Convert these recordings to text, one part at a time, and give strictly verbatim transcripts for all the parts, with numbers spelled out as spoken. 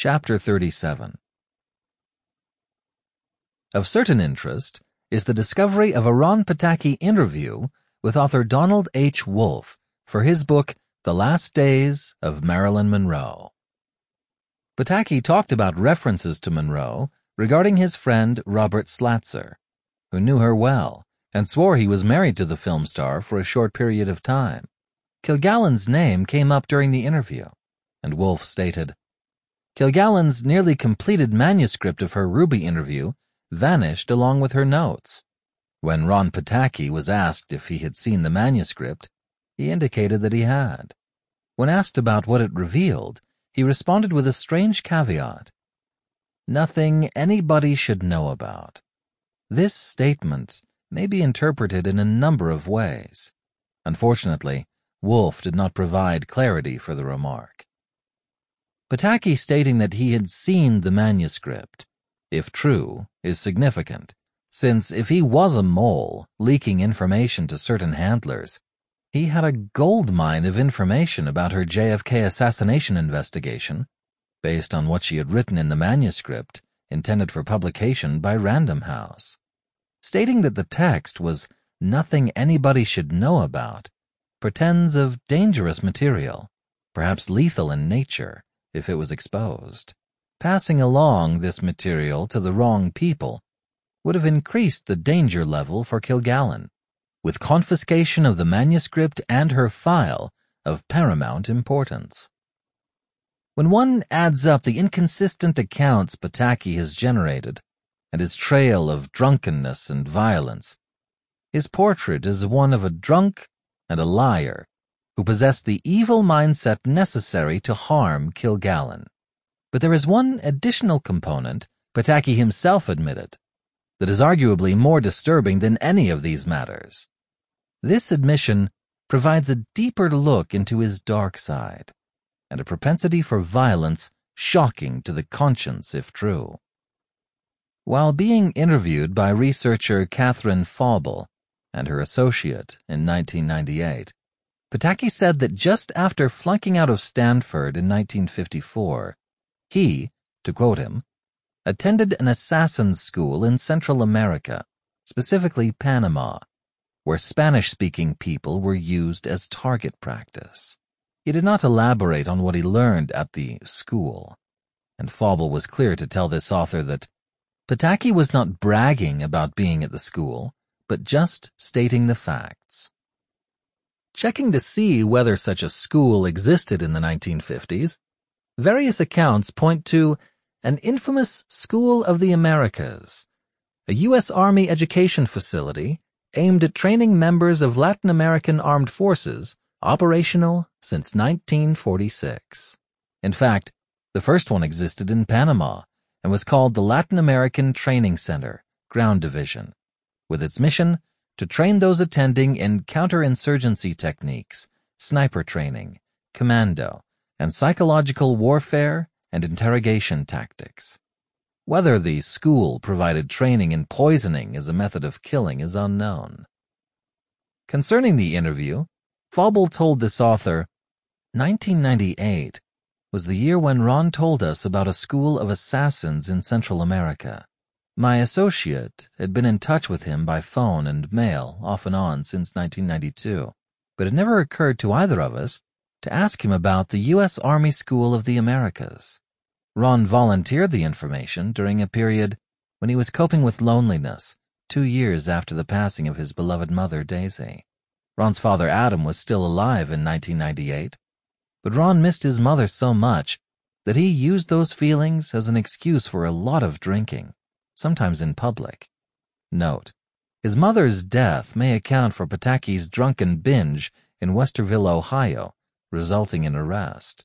Chapter thirty-seven. Of certain interest is the discovery of a Ron Pataki interview with author Donald H. Wolfe for his book The Last Days of Marilyn Monroe. Pataki talked about references to Monroe regarding his friend Robert Slatzer, who knew her well and swore he was married to the film star for a short period of time. Kilgallen's name came up during the interview, and Wolfe stated, Kilgallen's nearly completed manuscript of her Ruby interview vanished along with her notes. When Ron Pataki was asked if he had seen the manuscript, he indicated that he had. When asked about what it revealed, he responded with a strange caveat. Nothing anybody should know about. This statement may be interpreted in a number of ways. Unfortunately, Wolfe did not provide clarity for the remark. Pataki stating that he had seen the manuscript, if true, is significant, since if he was a mole leaking information to certain handlers, he had a gold mine of information about her J F K assassination investigation based on what she had written in the manuscript intended for publication by Random House. Stating that the text was nothing anybody should know about pretends of dangerous material, perhaps lethal in nature, if it was exposed. Passing along this material to the wrong people would have increased the danger level for Kilgallen, with confiscation of the manuscript and her file of paramount importance. When one adds up the inconsistent accounts Pataki has generated and his trail of drunkenness and violence, his portrait is one of a drunk and a liar who possessed the evil mindset necessary to harm Kilgallen. But there is one additional component, Pataki himself admitted, that is arguably more disturbing than any of these matters. This admission provides a deeper look into his dark side, and a propensity for violence shocking to the conscience if true. While being interviewed by researcher Katherine Fauble and her associate in nineteen ninety-eight, Pataki said that just after flunking out of Stanford in nineteen fifty-four, he, to quote him, attended an assassin's school in Central America, specifically Panama, where Spanish-speaking people were used as target practice. He did not elaborate on what he learned at the school, and Fauble was clear to tell this author that Pataki was not bragging about being at the school, but just stating the facts. Checking to see whether such a school existed in the nineteen fifties, various accounts point to an infamous School of the Americas, a U S Army education facility aimed at training members of Latin American armed forces, operational since nineteen forty-six. In fact, the first one existed in Panama and was called the Latin American Training Center, Ground Division, with its mission to train those attending in counterinsurgency techniques, sniper training, commando, and psychological warfare and interrogation tactics. Whether the school provided training in poisoning as a method of killing is unknown. Concerning the interview, Fauble told this author, nineteen ninety-eight was the year when Ron told us about a school of assassins in Central America. My associate had been in touch with him by phone and mail off and on since nineteen ninety-two, but it never occurred to either of us to ask him about the U S Army School of the Americas. Ron volunteered the information during a period when he was coping with loneliness, two years after the passing of his beloved mother, Daisy. Ron's father, Adam, was still alive in nineteen ninety-eight, but Ron missed his mother so much that he used those feelings as an excuse for a lot of drinking, sometimes in public. Note, his mother's death may account for Pataki's drunken binge in Westerville, Ohio, resulting in arrest.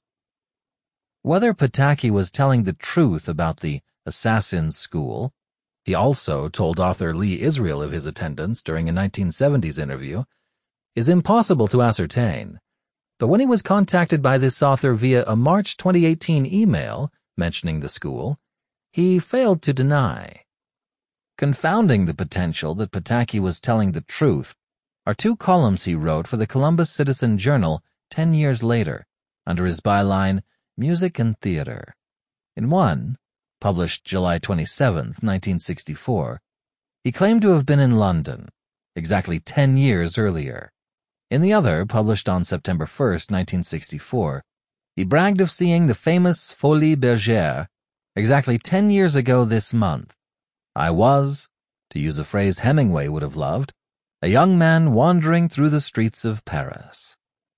Whether Pataki was telling the truth about the assassin's school, he also told author Lee Israel of his attendance during a nineteen seventies interview, is impossible to ascertain. But when he was contacted by this author via a March twenty eighteen email mentioning the school, he failed to deny. Confounding the potential that Pataki was telling the truth are two columns he wrote for the Columbus Citizen Journal ten years later, under his byline, Music and Theater. In one, published July twenty-seventh, nineteen sixty-four, he claimed to have been in London, exactly ten years earlier. In the other, published on September first, nineteen sixty-four, he bragged of seeing the famous Folies Bergère exactly ten years ago this month. I was, to use a phrase Hemingway would have loved, a young man wandering through the streets of Paris.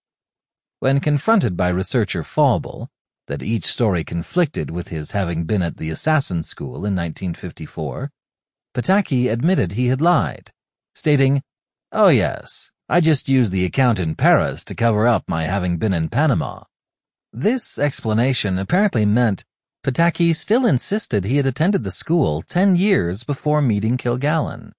When confronted by researcher Fauble that each story conflicted with his having been at the assassin school in nineteen fifty-four, Pataki admitted he had lied, stating, "Oh yes, I just used the account in Paris to cover up my having been in Panama." This explanation apparently meant Pataki still insisted he had attended the school ten years before meeting Kilgallen.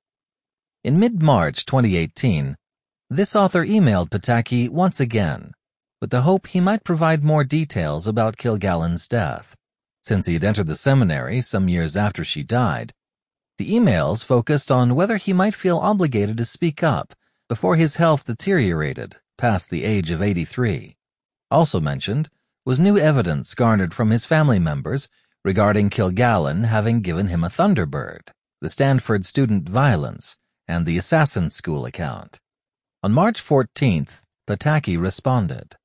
In mid-March twenty eighteen, this author emailed Pataki once again, with the hope he might provide more details about Kilgallen's death. Since he had entered the seminary some years after she died, the emails focused on whether he might feel obligated to speak up before his health deteriorated past the age of eighty-three. Also mentioned was new evidence garnered from his family members regarding Kilgallen having given him a Thunderbird, the Stanford student violence, and the assassin school account. On March fourteenth, Pataki responded,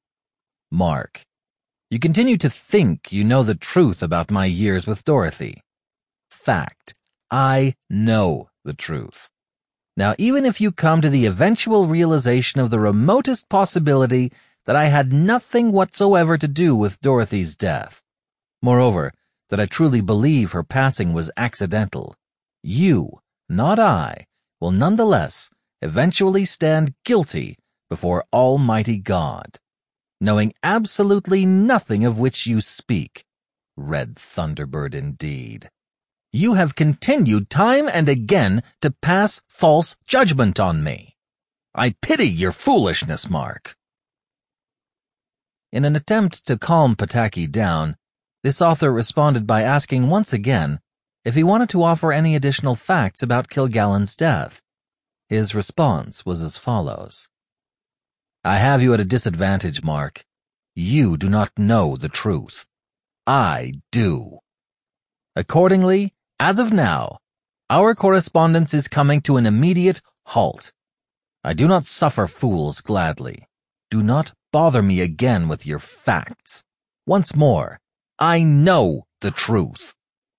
"Mark, you continue to think you know the truth about my years with Dorothy. Fact, I know the truth. Now, even if you come to the eventual realization of the remotest possibility that I had nothing whatsoever to do with Dorothy's death, moreover, that I truly believe her passing was accidental, you, not I, will nonetheless eventually stand guilty before Almighty God, knowing absolutely nothing of which you speak. Red Thunderbird indeed. You have continued time and again to pass false judgment on me. I pity your foolishness, Mark." In an attempt to calm Pataki down, this author responded by asking once again if he wanted to offer any additional facts about Kilgallen's death. His response was as follows. "I have you at a disadvantage, Mark. You do not know the truth. I do. Accordingly, as of now, our correspondence is coming to an immediate halt. I do not suffer fools gladly. Do not bother me again with your facts. Once more, I know the truth."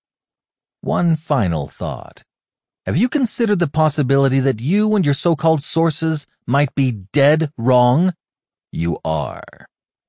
One final thought. Have you considered the possibility that you and your so-called sources might be dead wrong? You are.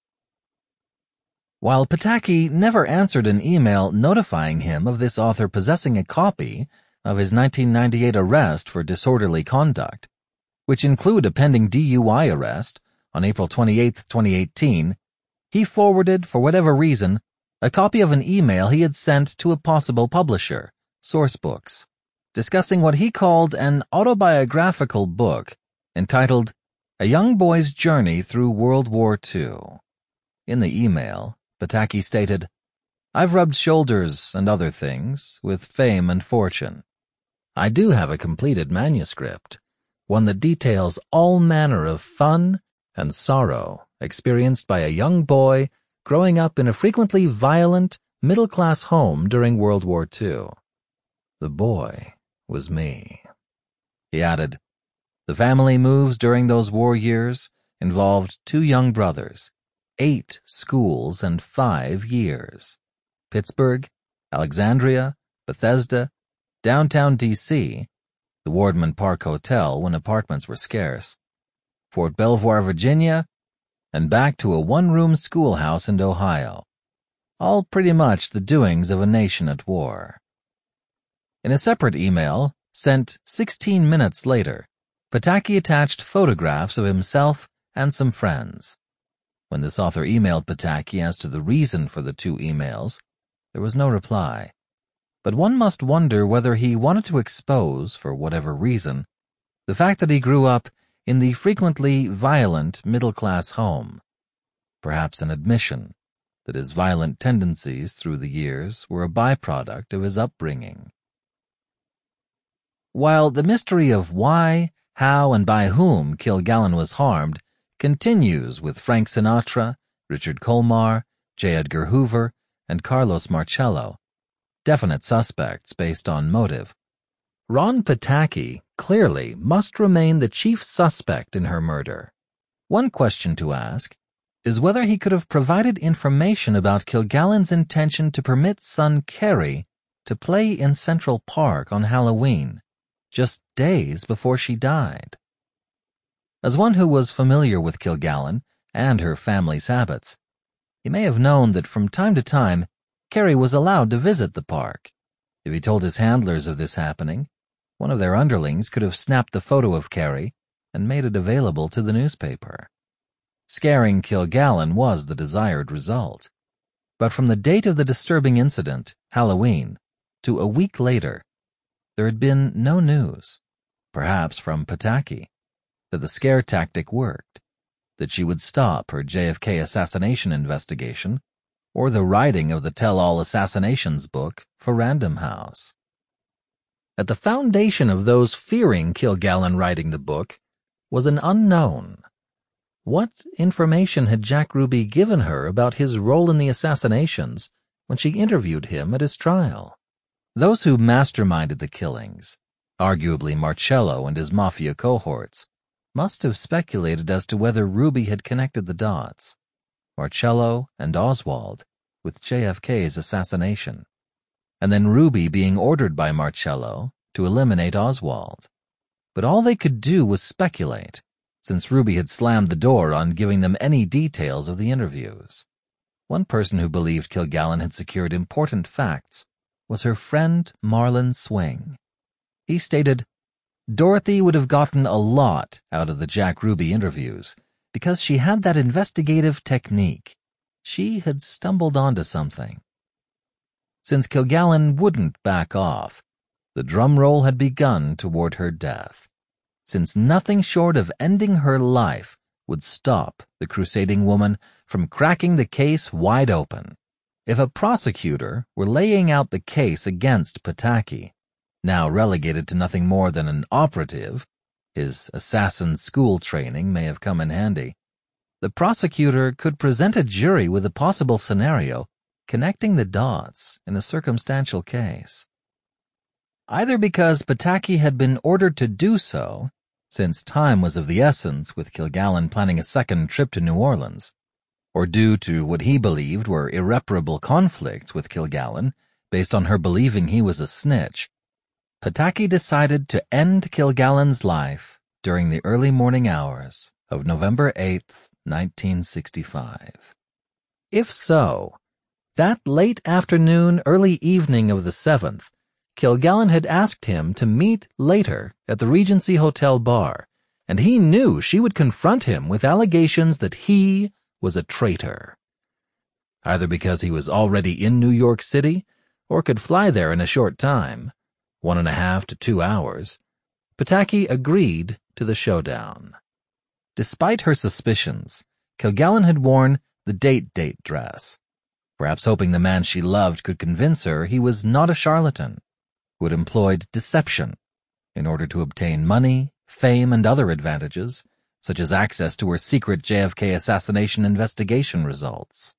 While Pataki never answered an email notifying him of this author possessing a copy of his nineteen ninety-eight arrest for disorderly conduct, which include a pending D U I arrest on April twenty-eighth, twenty eighteen, he forwarded, for whatever reason, a copy of an email he had sent to a possible publisher, Sourcebooks, discussing what he called an autobiographical book entitled A Young Boy's Journey Through World War Two. In the email, Pataki stated, "I've rubbed shoulders and other things with fame and fortune. I do have a completed manuscript, one that details all manner of fun and sorrow experienced by a young boy growing up in a frequently violent, middle-class home during World War Two. The boy was me." He added, "The family moves during those war years involved two young brothers, eight schools, and five years. Pittsburgh, Alexandria, Bethesda, downtown D C, the Wardman Park Hotel when apartments were scarce, Fort Belvoir, Virginia, and back to a one-room schoolhouse in Ohio. All pretty much the doings of a nation at war." In a separate email, sent sixteen minutes later, Pataki attached photographs of himself and some friends. When this author emailed Pataki as to the reason for the two emails, there was no reply. But one must wonder whether he wanted to expose, for whatever reason, the fact that he grew up in the frequently violent middle-class home. Perhaps an admission that his violent tendencies through the years were a byproduct of his upbringing. While the mystery of why, how, and by whom Kilgallen was harmed continues with Frank Sinatra, Richard Colmar, J. Edgar Hoover, and Carlos Marcello, definite suspects based on motive. Ron Pataki clearly must remain the chief suspect in her murder. One question to ask is whether he could have provided information about Kilgallen's intention to permit son Kerry to play in Central Park on Halloween, just days before she died. As one who was familiar with Kilgallen and her family's habits, he may have known that from time to time Kerry was allowed to visit the park. If he told his handlers of this happening, one of their underlings could have snapped the photo of Kerry and made it available to the newspaper. Scaring Kilgallen was the desired result. But from the date of the disturbing incident, Halloween, to a week later, there had been no news, perhaps from Pataki, that the scare tactic worked, that she would stop her J F K assassination investigation, or the writing of the Tell-All Assassinations book for Random House. At the foundation of those fearing Kilgallen writing the book was an unknown. What information had Jack Ruby given her about his role in the assassinations when she interviewed him at his trial? Those who masterminded the killings, arguably Marcello and his mafia cohorts, must have speculated as to whether Ruby had connected the dots, Marcello and Oswald, with J F K's assassination, and then Ruby being ordered by Marcello to eliminate Oswald. But all they could do was speculate, since Ruby had slammed the door on giving them any details of the interviews. One person who believed Kilgallen had secured important facts was her friend Marlon Swing. He stated, "Dorothy would have gotten a lot out of the Jack Ruby interviews because she had that investigative technique. She had stumbled onto something." Since Kilgallen wouldn't back off, the drum roll had begun toward her death. Since nothing short of ending her life would stop the crusading woman from cracking the case wide open. If a prosecutor were laying out the case against Pataki, now relegated to nothing more than an operative, his assassin school training may have come in handy, the prosecutor could present a jury with a possible scenario connecting the dots in a circumstantial case. Either because Pataki had been ordered to do so, since time was of the essence with Kilgallen planning a second trip to New Orleans, or due to what he believed were irreparable conflicts with Kilgallen based on her believing he was a snitch, Pataki decided to end Kilgallen's life during the early morning hours of November eighth, nineteen sixty-five. If so, that late afternoon, early evening of the seventh, Kilgallen had asked him to meet later at the Regency Hotel bar, and he knew she would confront him with allegations that he was a traitor. Either because he was already in New York City or could fly there in a short time, one and a half to two hours, Pataki agreed to the showdown. Despite her suspicions, Kilgallen had worn the date-date dress, perhaps hoping the man she loved could convince her he was not a charlatan, who had employed deception in order to obtain money, fame, and other advantages, such as access to her secret J F K assassination investigation results.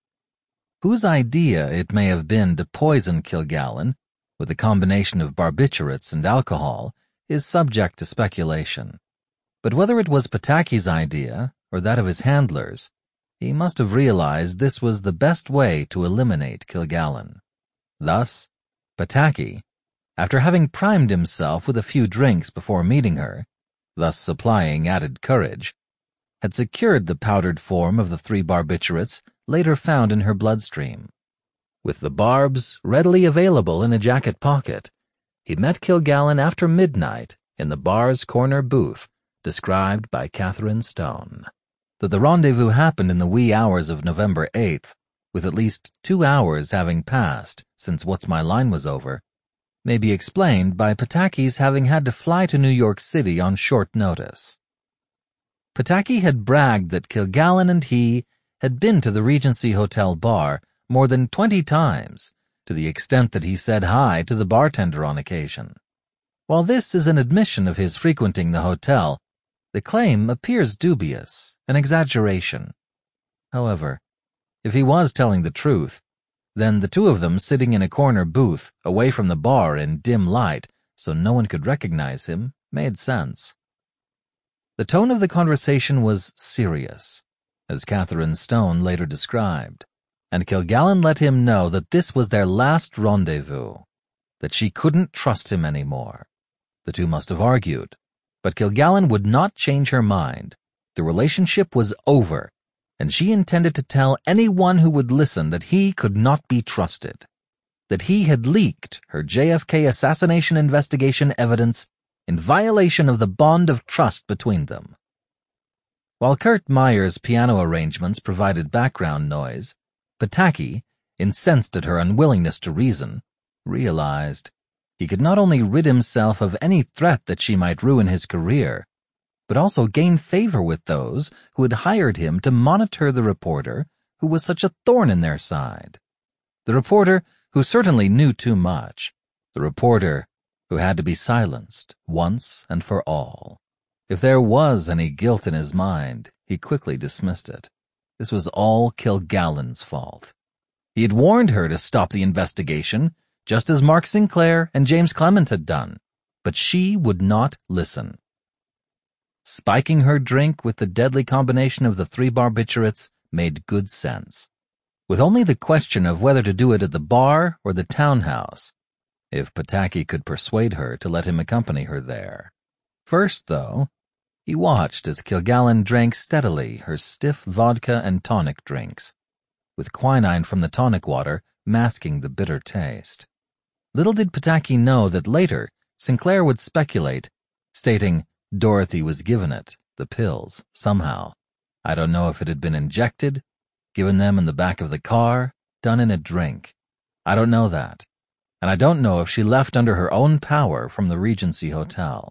Whose idea it may have been to poison Kilgallen with a combination of barbiturates and alcohol is subject to speculation. But whether it was Pataki's idea or that of his handlers, he must have realized this was the best way to eliminate Kilgallen. Thus, Pataki, after having primed himself with a few drinks before meeting her, thus supplying added courage, had secured the powdered form of the three barbiturates later found in her bloodstream. With the barbs readily available in a jacket pocket, he met Kilgallen after midnight in the bar's corner booth described by Catherine Stone. That the rendezvous happened in the wee hours of November eighth, with at least two hours having passed since What's My Line was over, may be explained by Pataki's having had to fly to New York City on short notice. Pataki had bragged that Kilgallen and he had been to the Regency Hotel bar more than twenty times, to the extent that he said hi to the bartender on occasion. While this is an admission of his frequenting the hotel, the claim appears dubious, an exaggeration. However, if he was telling the truth, Then the two of them sitting in a corner booth, away from the bar in dim light, so no one could recognize him, made sense. The tone of the conversation was serious, as Catherine Stone later described, and Kilgallen let him know that this was their last rendezvous, that she couldn't trust him anymore. The two must have argued, but Kilgallen would not change her mind. The relationship was over, and she intended to tell anyone who would listen that he could not be trusted, that he had leaked her J F K assassination investigation evidence in violation of the bond of trust between them. While Kurt Meyer's piano arrangements provided background noise, Pataki, incensed at her unwillingness to reason, realized he could not only rid himself of any threat that she might ruin his career, but also gain favor with those who had hired him to monitor the reporter who was such a thorn in their side. The reporter who certainly knew too much. The reporter who had to be silenced once and for all. If there was any guilt in his mind, he quickly dismissed it. This was all Kilgallen's fault. He had warned her to stop the investigation, just as Mark Sinclair and James Clement had done, but she would not listen. Spiking her drink with the deadly combination of the three barbiturates made good sense, with only the question of whether to do it at the bar or the townhouse, if Pataki could persuade her to let him accompany her there. First, though, he watched as Kilgallen drank steadily her stiff vodka and tonic drinks, with quinine from the tonic water masking the bitter taste. Little did Pataki know that later Sinclair would speculate, stating Dorothy was given it, the pills, somehow. I don't know if it had been injected, given them in the back of the car, done in a drink. I don't know that. And I don't know if she left under her own power from the Regency Hotel.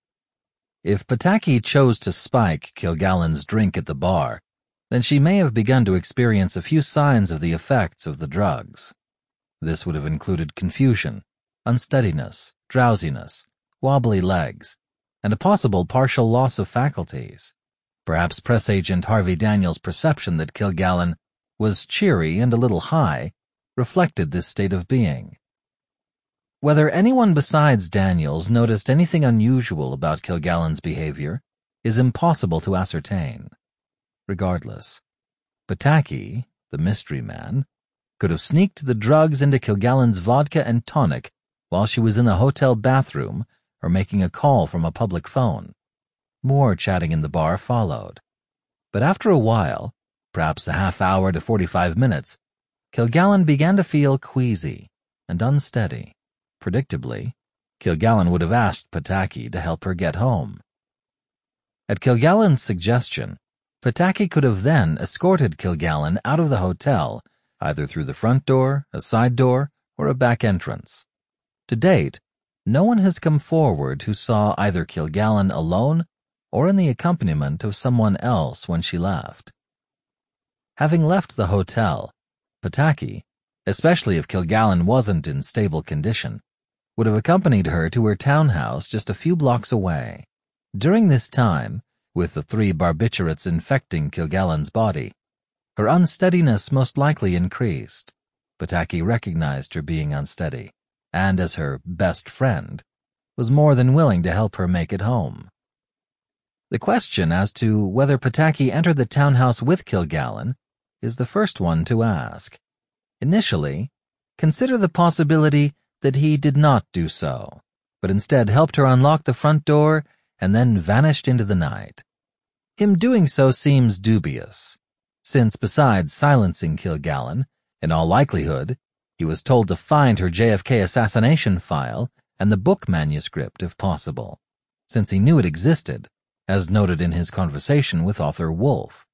If Pataki chose to spike Kilgallen's drink at the bar, then she may have begun to experience a few signs of the effects of the drugs. This would have included confusion, unsteadiness, drowsiness, wobbly legs, and a possible partial loss of faculties. Perhaps press agent Harvey Daniels' perception that Kilgallen was cheery and a little high reflected this state of being. Whether anyone besides Daniels noticed anything unusual about Kilgallen's behavior is impossible to ascertain. Regardless, Pataki, the mystery man, could have sneaked the drugs into Kilgallen's vodka and tonic while she was in the hotel bathroom or making a call from a public phone. More chatting in the bar followed. But after a while, perhaps a half hour to forty-five minutes, Kilgallen began to feel queasy and unsteady. Predictably, Kilgallen would have asked Pataki to help her get home. At Kilgallen's suggestion, Pataki could have then escorted Kilgallen out of the hotel, either through the front door, a side door, or a back entrance. To date, no one has come forward who saw either Kilgallen alone or in the accompaniment of someone else when she left. Having left the hotel, Pataki, especially if Kilgallen wasn't in stable condition, would have accompanied her to her townhouse just a few blocks away. During this time, with the three barbiturates infecting Kilgallen's body, her unsteadiness most likely increased. Pataki recognized her being unsteady, and as her best friend, was more than willing to help her make it home. The question as to whether Pataki entered the townhouse with Kilgallen is the first one to ask. Initially, consider the possibility that he did not do so, but instead helped her unlock the front door and then vanished into the night. Him doing so seems dubious, since besides silencing Kilgallen, in all likelihood, he was told to find her J F K assassination file and the book manuscript if possible, since he knew it existed, as noted in his conversation with author Wolfe.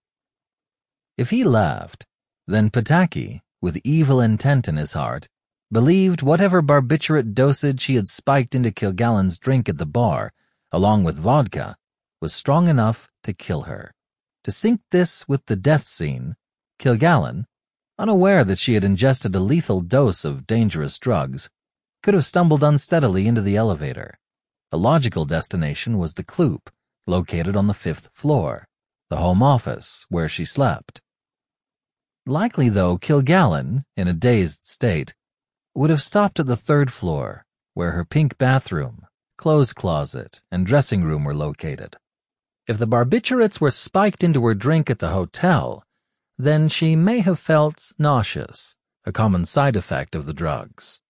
If he left, then Pataki, with evil intent in his heart, believed whatever barbiturate dosage he had spiked into Kilgallen's drink at the bar, along with vodka, was strong enough to kill her. To sync this with the death scene, Kilgallen, unaware that she had ingested a lethal dose of dangerous drugs, could have stumbled unsteadily into the elevator. The logical destination was the Kloop, located on the fifth floor, the home office where she slept. Likely, though, Kilgallen, in a dazed state, would have stopped at the third floor, where her pink bathroom, clothes closet, and dressing room were located. If the barbiturates were spiked into her drink at the hotel, then she may have felt nauseous, a common side effect of the drugs.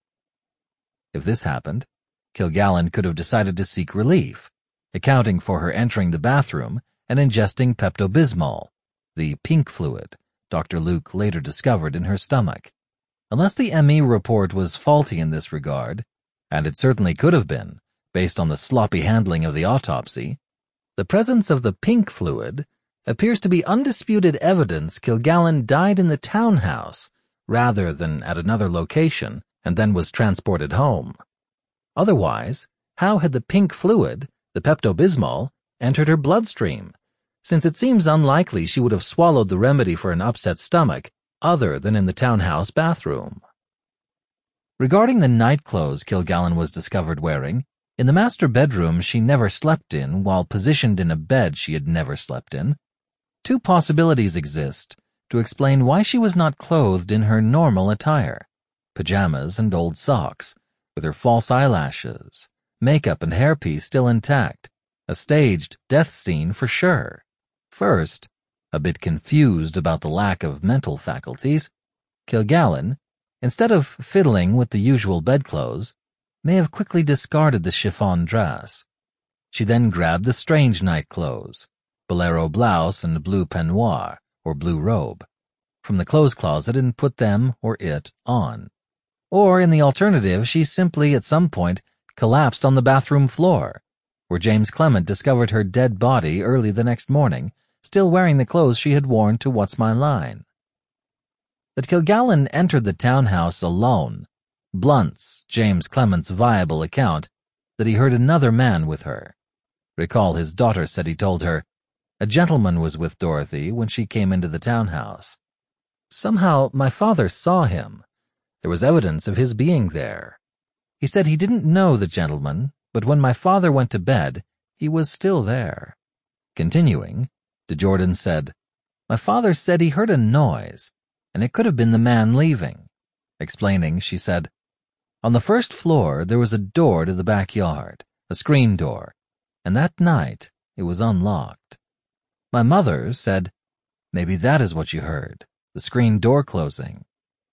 If this happened, Kilgallen could have decided to seek relief, accounting for her entering the bathroom and ingesting Pepto-Bismol, the pink fluid Doctor Luke later discovered in her stomach. Unless the M E report was faulty in this regard, and it certainly could have been, based on the sloppy handling of the autopsy, the presence of the pink fluid appears to be undisputed evidence Kilgallen died in the townhouse rather than at another location and then was transported home. Otherwise, how had the pink fluid, the Pepto-Bismol, entered her bloodstream, since it seems unlikely she would have swallowed the remedy for an upset stomach other than in the townhouse bathroom? Regarding the nightclothes Kilgallen was discovered wearing, in the master bedroom she never slept in while positioned in a bed she had never slept in, two possibilities exist to explain why she was not clothed in her normal attire, pajamas and old socks, with her false eyelashes, makeup and hairpiece still intact, a staged death scene for sure. First, a bit confused about the lack of mental faculties, Kilgallen, instead of fiddling with the usual bedclothes, may have quickly discarded the chiffon dress. She then grabbed the strange nightclothes, bolero blouse and blue peignoir, or blue robe, from the clothes closet and put them, or it, on. Or, in the alternative, she simply, at some point, collapsed on the bathroom floor, where James Clement discovered her dead body early the next morning, still wearing the clothes she had worn to What's My Line. That Kilgallen entered the townhouse alone blunts James Clement's viable account that he heard another man with her. Recall his daughter said he told her, "A gentleman was with Dorothy when she came into the townhouse. Somehow my father saw him. There was evidence of his being there. He said he didn't know the gentleman, but when my father went to bed, he was still there." Continuing, DeJordan said, "My father said he heard a noise, and it could have been the man leaving." Explaining, she said, "On the first floor there was a door to the backyard, a screen door, and that night it was unlocked. My mother said, maybe that is what you heard, the screen door closing."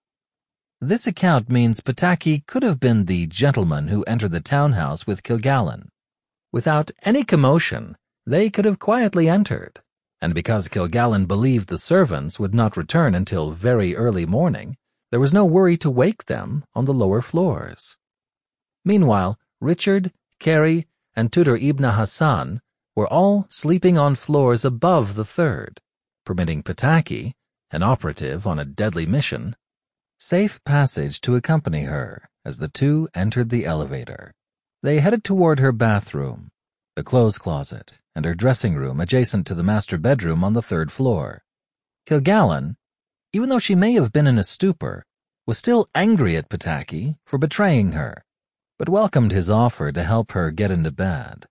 This account means Pataki could have been the gentleman who entered the townhouse with Kilgallen. Without any commotion, they could have quietly entered, and because Kilgallen believed the servants would not return until very early morning, there was no worry to wake them on the lower floors. Meanwhile, Richard, Carrie, and tutor Ibn Hassan were all sleeping on floors above the third, permitting Pataki, an operative on a deadly mission, safe passage to accompany her as the two entered the elevator. They headed toward her bathroom, the clothes closet, and her dressing room adjacent to the master bedroom on the third floor. Kilgallen, even though she may have been in a stupor, was still angry at Pataki for betraying her, but welcomed his offer to help her get into bed.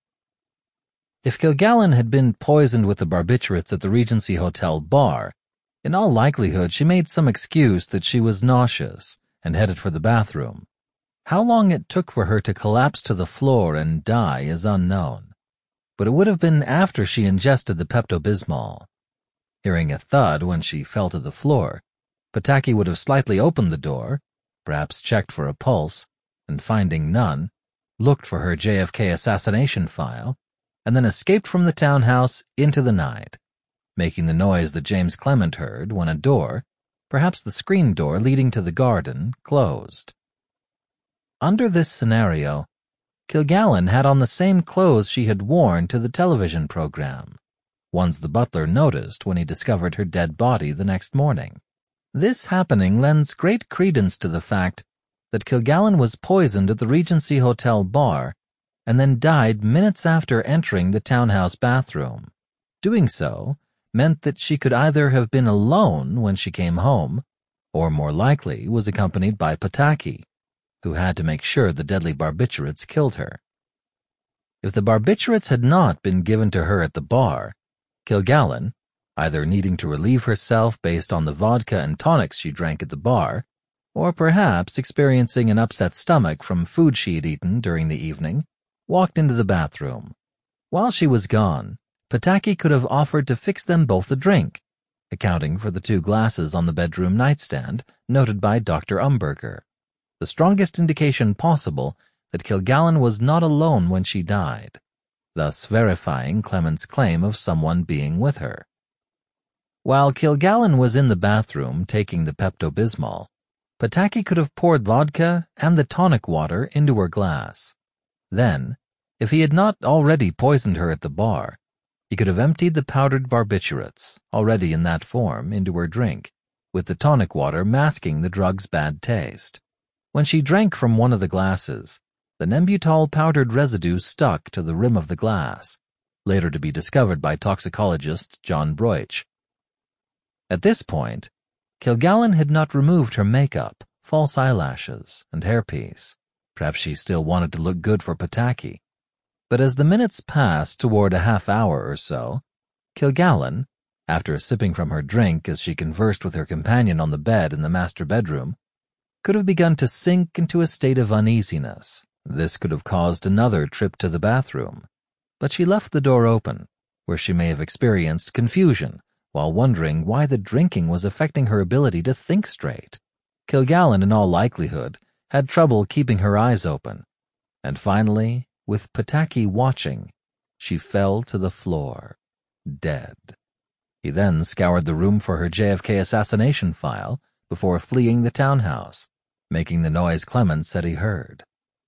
If Kilgallen had been poisoned with the barbiturates at the Regency Hotel bar, in all likelihood she made some excuse that she was nauseous and headed for the bathroom. How long it took for her to collapse to the floor and die is unknown, but it would have been after she ingested the Pepto-Bismol. Hearing a thud when she fell to the floor, Pataki would have slightly opened the door, perhaps checked for a pulse, and finding none, looked for her J F K assassination file, and then escaped from the townhouse into the night, making the noise that James Clement heard when a door, perhaps the screen door leading to the garden, closed. Under this scenario, Kilgallen had on the same clothes she had worn to the television program, ones the butler noticed when he discovered her dead body the next morning. This happening lends great credence to the fact that Kilgallen was poisoned at the Regency Hotel bar and then died minutes after entering the townhouse bathroom. Doing so meant that she could either have been alone when she came home, or more likely was accompanied by Pataki, who had to make sure the deadly barbiturates killed her. If the barbiturates had not been given to her at the bar, Kilgallen, either needing to relieve herself based on the vodka and tonics she drank at the bar, or perhaps experiencing an upset stomach from food she had eaten during the evening, walked into the bathroom. While she was gone, Pataki could have offered to fix them both a drink, accounting for the two glasses on the bedroom nightstand noted by Doctor Umberger, the strongest indication possible that Kilgallen was not alone when she died, thus verifying Clement's claim of someone being with her. While Kilgallen was in the bathroom taking the Pepto-Bismol, Pataki could have poured vodka and the tonic water into her glass. Then, if he had not already poisoned her at the bar, he could have emptied the powdered barbiturates, already in that form, into her drink, with the tonic water masking the drug's bad taste. When she drank from one of the glasses, the Nembutal powdered residue stuck to the rim of the glass, later to be discovered by toxicologist John Broich. At this point, Kilgallen had not removed her makeup, false eyelashes, and hairpiece. Perhaps she still wanted to look good for Pataki. But as the minutes passed toward a half hour or so, Kilgallen, after sipping from her drink as she conversed with her companion on the bed in the master bedroom, could have begun to sink into a state of uneasiness. This could have caused another trip to the bathroom. But she left the door open, where she may have experienced confusion while wondering why the drinking was affecting her ability to think straight. Kilgallen, in all likelihood, had trouble keeping her eyes open. And finally, with Pataki watching, she fell to the floor, dead. He then scoured the room for her J F K assassination file before fleeing the townhouse, making the noise Clement said he heard.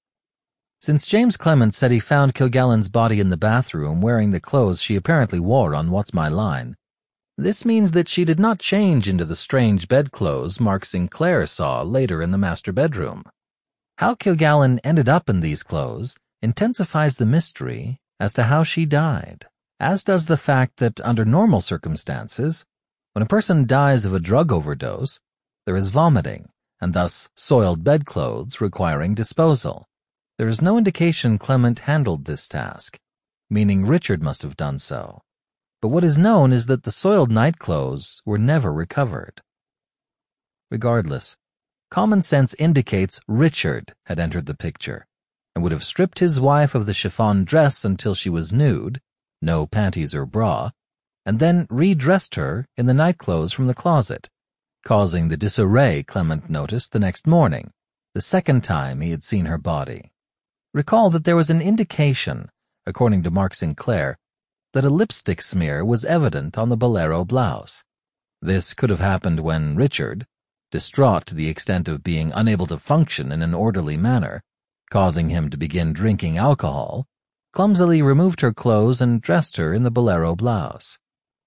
Since James Clement said he found Kilgallen's body in the bathroom wearing the clothes she apparently wore on What's My Line, this means that she did not change into the strange bedclothes Mark Sinclair saw later in the master bedroom. How Kilgallen ended up in these clothes intensifies the mystery as to how she died, as does the fact that under normal circumstances, when a person dies of a drug overdose, there is vomiting, and thus soiled bedclothes requiring disposal. There is no indication Clement handled this task, meaning Richard must have done so. But what is known is that the soiled nightclothes were never recovered. Regardless, common sense indicates Richard had entered the picture and would have stripped his wife of the chiffon dress until she was nude, no panties or bra, and then redressed her in the nightclothes from the closet, causing the disarray Clement noticed the next morning, the second time he had seen her body. Recall that there was an indication, according to Mark Sinclair, that a lipstick smear was evident on the bolero blouse. This could have happened when Richard, distraught to the extent of being unable to function in an orderly manner, causing him to begin drinking alcohol, clumsily removed her clothes and dressed her in the bolero blouse.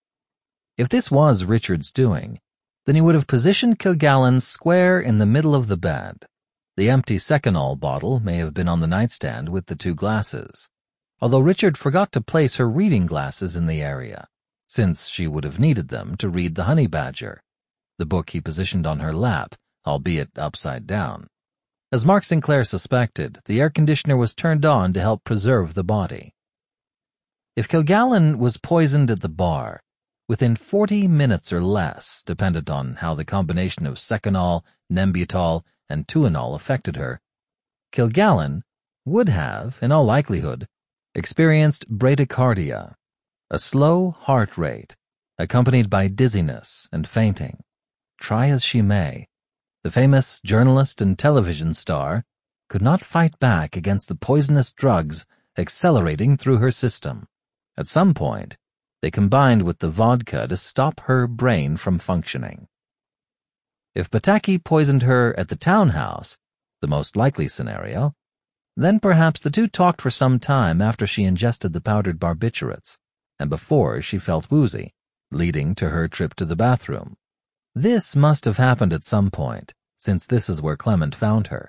If this was Richard's doing, then he would have positioned Kilgallen square in the middle of the bed. The empty Seconal bottle may have been on the nightstand with the two glasses, although Richard forgot to place her reading glasses in the area, since she would have needed them to read The Honey Badger, the book he positioned on her lap, albeit upside down. As Mark Sinclair suspected, the air conditioner was turned on to help preserve the body. If Kilgallen was poisoned at the bar, within forty minutes or less, dependent on how the combination of Seconal, Nembutal, and Tuinal affected her, Kilgallen would have, in all likelihood, experienced bradycardia, a slow heart rate, accompanied by dizziness and fainting. Try as she may, the famous journalist and television star could not fight back against the poisonous drugs accelerating through her system. At some point, they combined with the vodka to stop her brain from functioning. If Pataki poisoned her at the townhouse, the most likely scenario, then perhaps the two talked for some time after she ingested the powdered barbiturates and before she felt woozy, leading to her trip to the bathroom. This must have happened at some point, since this is where Clement found her.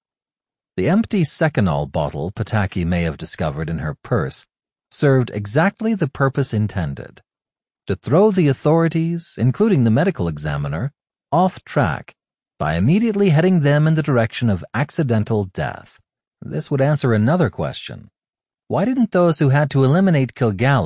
The empty Seconal bottle Pataki may have discovered in her purse served exactly the purpose intended: to throw the authorities, including the medical examiner, off track by immediately heading them in the direction of accidental death. This would answer another question. Why didn't those who had to eliminate Kilgallen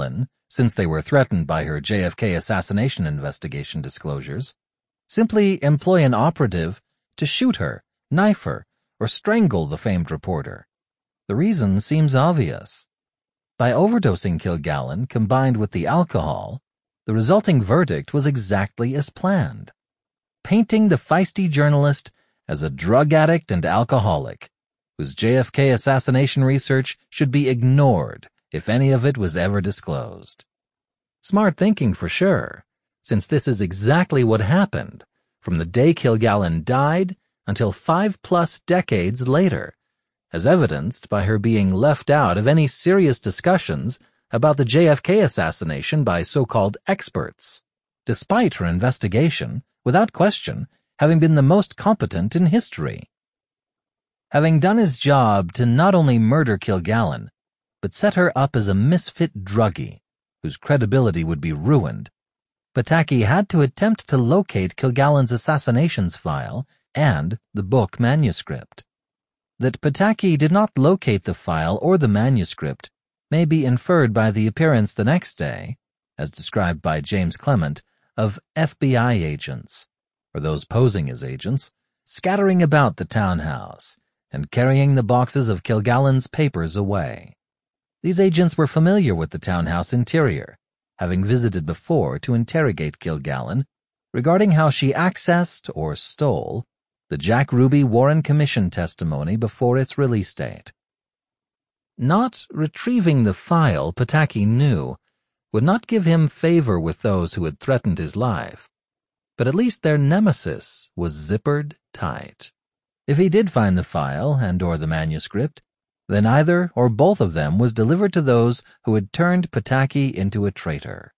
since they were threatened by her J F K assassination investigation disclosures, simply employ an operative to shoot her, knife her, or strangle the famed reporter? The reason seems obvious. By overdosing Kilgallen combined with the alcohol, the resulting verdict was exactly as planned, painting the feisty journalist as a drug addict and alcoholic, whose J F K assassination research should be ignored if any of it was ever disclosed. Smart thinking for sure, since this is exactly what happened from the day Kilgallen died until five-plus decades later, as evidenced by her being left out of any serious discussions about the J F K assassination by so-called experts, despite her investigation, without question, having been the most competent in history. Having done his job to not only murder Kilgallen, but set her up as a misfit druggie, whose credibility would be ruined, Pataki had to attempt to locate Kilgallen's assassinations file and the book manuscript. That Pataki did not locate the file or the manuscript may be inferred by the appearance the next day, as described by James Clement, of F B I agents, or those posing as agents, scattering about the townhouse and carrying the boxes of Kilgallen's papers away. These agents were familiar with the townhouse interior, having visited before to interrogate Kilgallen regarding how she accessed or stole the Jack Ruby Warren Commission testimony before its release date. Not retrieving the file, Pataki knew, would not give him favor with those who had threatened his life, but at least their nemesis was zippered tight. If he did find the file and or the manuscript, then either or both of them was delivered to those who had turned Pataki into a traitor.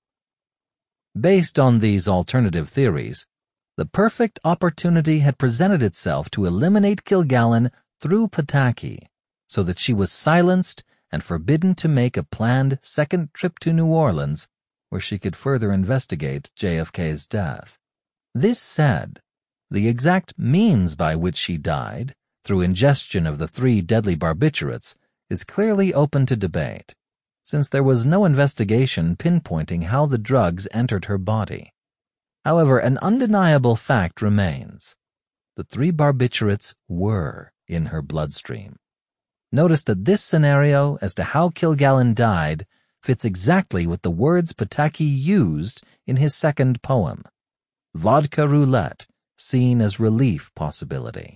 Based on these alternative theories, the perfect opportunity had presented itself to eliminate Kilgallen through Pataki, so that she was silenced and forbidden to make a planned second trip to New Orleans, where she could further investigate J F K's death. This said, the exact means by which she died, through ingestion of the three deadly barbiturates, is clearly open to debate, since there was no investigation pinpointing how the drugs entered her body. However, an undeniable fact remains. The three barbiturates were in her bloodstream. Notice that this scenario as to how Kilgallen died fits exactly with the words Pataki used in his second poem, vodka roulette, seen as relief possibility.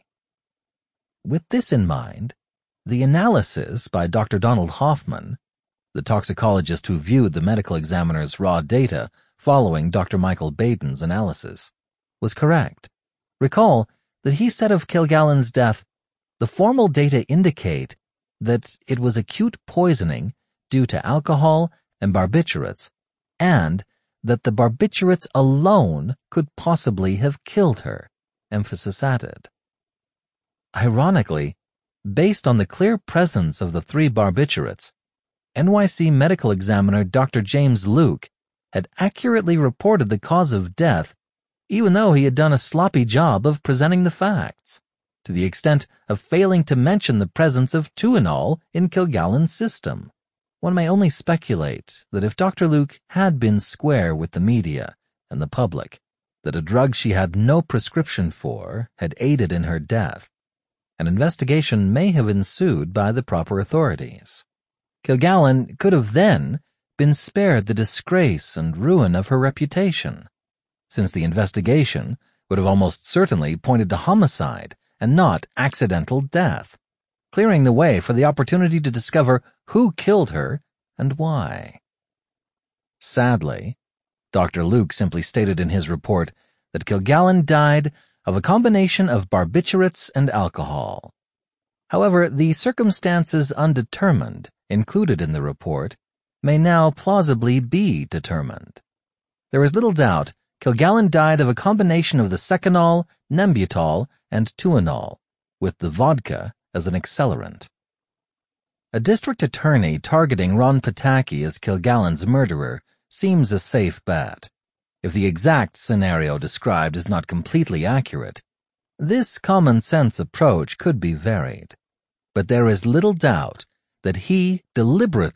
With this in mind, the analysis by Doctor Donald Hoffman, the toxicologist who viewed the medical examiner's raw data following Doctor Michael Baden's analysis, was correct. Recall that he said of Kilgallen's death, the formal data indicate that it was acute poisoning due to alcohol and barbiturates, and that the barbiturates alone could possibly have killed her, emphasis added. Ironically, based on the clear presence of the three barbiturates, N Y C medical examiner Doctor James Luke had accurately reported the cause of death, even though he had done a sloppy job of presenting the facts, to the extent of failing to mention the presence of tuinol in Kilgallen's system. One may only speculate that if Doctor Luke had been square with the media and the public, that a drug she had no prescription for had aided in her death, an investigation may have ensued by the proper authorities. Kilgallen could have then been spared the disgrace and ruin of her reputation, since the investigation would have almost certainly pointed to homicide and not accidental death, clearing the way for the opportunity to discover who killed her and why. Sadly, Doctor Luke simply stated in his report that Kilgallen died of a combination of barbiturates and alcohol. However, the circumstances undetermined included in the report may now plausibly be determined. There is little doubt Kilgallen died of a combination of the seconal, nembutol, and tuinol, with the vodka as an accelerant. A district attorney targeting Ron Pataki as Kilgallen's murderer seems a safe bet. If the exact scenario described is not completely accurate, this common-sense approach could be varied. But there is little doubt that he deliberately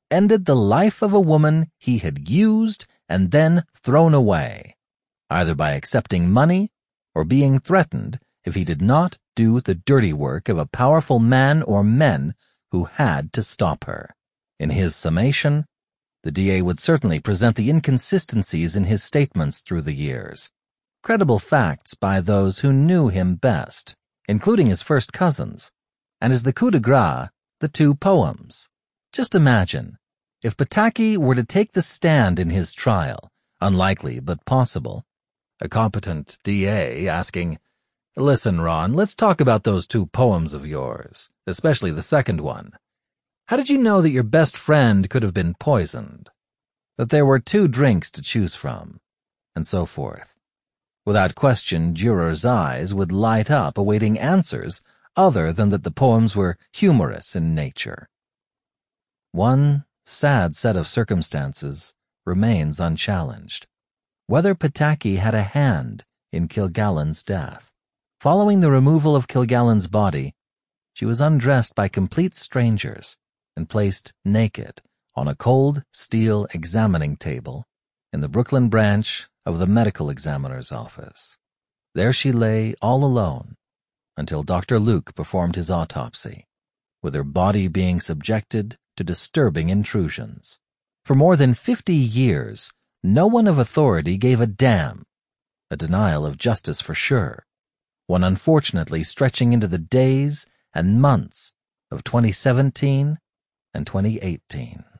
ended the life of a woman he had used and then thrown away, either by accepting money or being threatened if he did not do the dirty work of a powerful man or men who had to stop her. In his summation, the D A would certainly present the inconsistencies in his statements through the years, credible facts by those who knew him best, including his first cousins, and as the coup de grace, the two poems. Just imagine, if Pataki were to take the stand in his trial, unlikely but possible, a competent D A asking, "Listen, Ron, let's talk about those two poems of yours, especially the second one. How did you know that your best friend could have been poisoned? That there were two drinks to choose from?" And so forth. Without question, jurors' eyes would light up awaiting answers other than that the poems were humorous in nature. One sad set of circumstances remains unchallenged. Whether Pataki had a hand in Kilgallen's death. Following the removal of Kilgallen's body, she was undressed by complete strangers and placed naked on a cold steel examining table in the Brooklyn branch of the medical examiner's office. There she lay all alone until Doctor Luke performed his autopsy, with her body being subjected to disturbing intrusions. For more than fifty years, no one of authority gave a damn, a denial of justice for sure, one unfortunately stretching into the days and months of twenty seventeen and twenty eighteen.